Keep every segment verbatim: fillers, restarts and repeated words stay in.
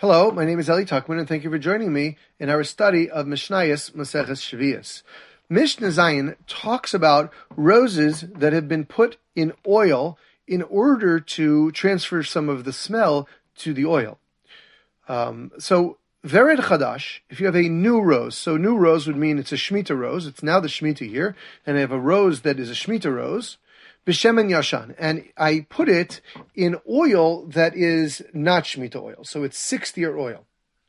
Hello, my name is Eli Tuckman, and thank you for joining me in our study of Mishnayos Maseches Shvius. Mishnah Zayin talks about roses that have been put in oil in order to transfer some of the smell to the oil. Um, so, Vered Chadash, if you have a new rose, so new rose would mean it's a Shemitah rose, it's now the Shemitah year, and I have a rose that is a Shemitah rose, B'Shemen Yashan, and I put it in oil that is not Shemitah oil, so it's sixth year oil.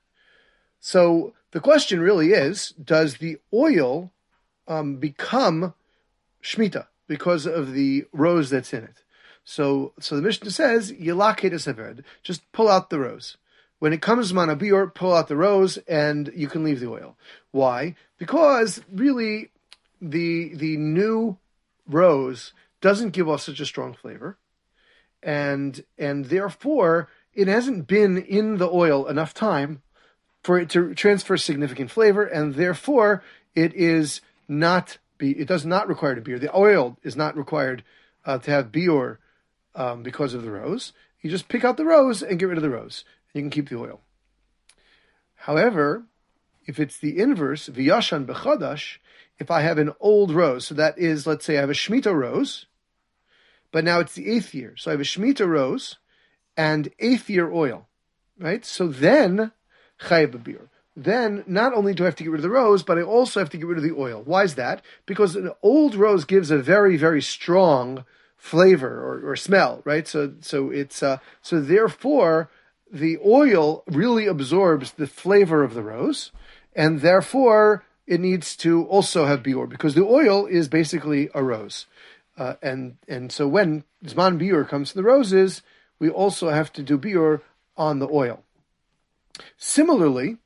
So the question really is, does the oil um, become Shemitah because of the rose that's in it? So so the Mishnah says, Yilaked es-haved, just pull out the rose. When it comes Manabir, pull out the rose and you can leave the oil. Why? Because really the the new rose doesn't give off such a strong flavor, and and therefore it hasn't been in the oil enough time for it to transfer significant flavor, and therefore it is not be it does not require to biur. The oil is not required uh, to have biur um, because of the rose. You just pick out the rose and get rid of the rose. You can keep the oil. However, if it's the inverse, v'yashan b'chadash, if I have an old rose, so that is, let's say I have a Shemitah rose, but now it's the eighth year. So I have a Shemitah rose and eighth year oil, right? So then, chayav b'biur. Then, not only do I have to get rid of the rose, but I also have to get rid of the oil. Why is that? Because an old rose gives a very, very strong flavor or, or smell, right? So, so it's uh, so therefore the oil really absorbs the flavor of the rose, and therefore it needs to also have biur, because the oil is basically a rose. Uh, and and so when Zman biur comes to the roses, we also have to do biur on the oil. Similarly,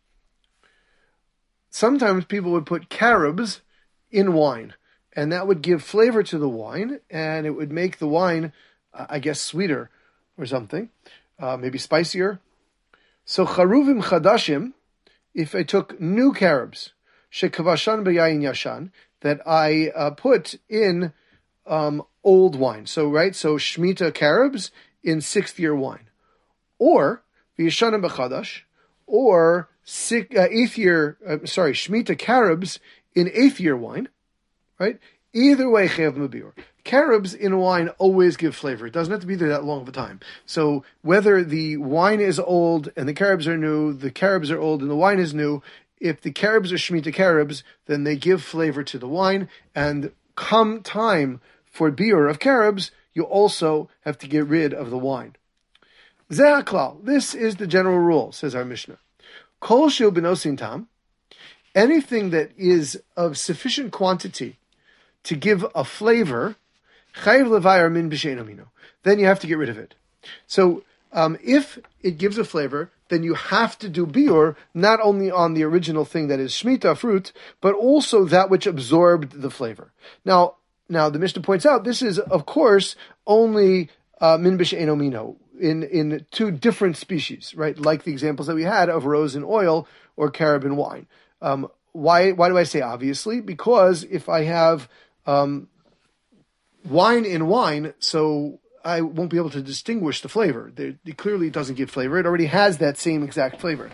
sometimes people would put carobs in wine, and that would give flavor to the wine, and it would make the wine, uh, I guess, sweeter or something, uh, maybe spicier. So charuvim chadashim, if I took new carobs, shekavashan b'yayin yashan, that I uh, put in um, old wine. So, right, so Shemitah carobs in sixth year wine. Or, v'yashanim b'chadash, or six, uh, eighth year, uh, sorry, Shemitah carobs in eighth year wine, right? Either way, chayav mabir. Carobs in wine always give flavor. It doesn't have to be there that long of a time. So whether the wine is old and the carobs are new, the carobs are old and the wine is new, if the carobs are Shemitah carobs, then they give flavor to the wine, and come time for biur of carobs, you also have to get rid of the wine. Zeh haklal. This is the general rule, says our Mishnah. Kol shel benosin tam, anything that is of sufficient quantity to give a flavor, chayiv levayar min b'shein amino, then you have to get rid of it. So um, if it gives a flavor, then you have to do biur, not only on the original thing that is Shemitah fruit, but also that which absorbed the flavor. Now, now the Mishnah points out, this is, of course, only uh, min b'shein amino, in, in two different species, right? Like the examples that we had of rose in oil or carob in wine. Um, why, why do I say obviously? Because if I have um, wine in wine, so I won't be able to distinguish the flavor. It clearly doesn't give flavor. It already has that same exact flavor.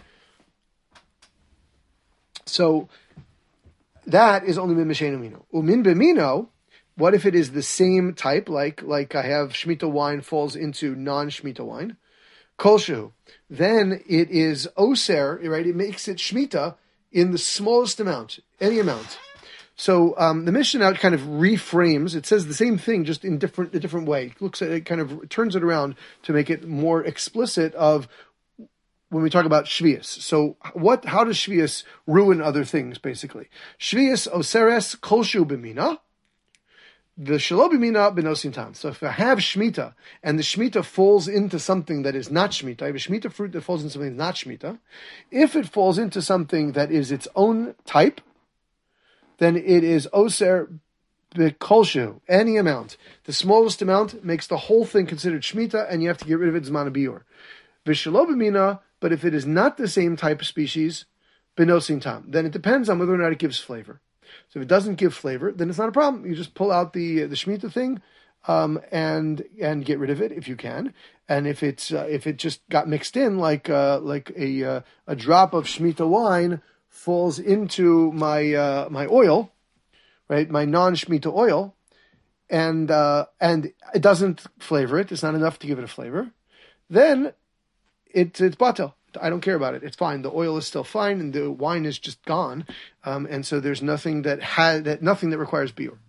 So that is only min b'shein amino. Umin b'mino, what if it is the same type, like like I have Shemitah wine falls into non-Shemitah wine? Kol shehu. Then it is oser, right? It makes it Shemitah in the smallest amount, any amount. So um, the Mishnah now kind of reframes. It says the same thing, just in different a different way. It looks at it, kind of turns it around to make it more explicit of when we talk about Shvius. So what? How does Shvius ruin other things? Basically, Shvius oseres kol shehu b'mina, the shelo b'mina b'nosin tam. So if I have Shemitah and the Shemitah falls into something that is not Shemitah, I have a Shemitah fruit that falls into something that's not Shemitah. If it falls into something that is its own type, then it is oser b'kolshu, any amount. The smallest amount makes the whole thing considered Shemitah, and you have to get rid of it zman biur. V'shelo b'mina, but if it is not the same type of species, b'nosin tam, then it depends on whether or not it gives flavor. So if it doesn't give flavor, then it's not a problem. You just pull out the the Shemitah thing, um, and and get rid of it if you can. And if it's uh, if it just got mixed in, like uh, like a uh, a drop of Shemitah wine falls into my uh, my oil, right? My non-Shemitah oil, and uh, and it doesn't flavor it. It's not enough to give it a flavor. Then it, it's batel. I don't care about it. It's fine. The oil is still fine, and the wine is just gone. Um, and so there's nothing that had that nothing that requires biur.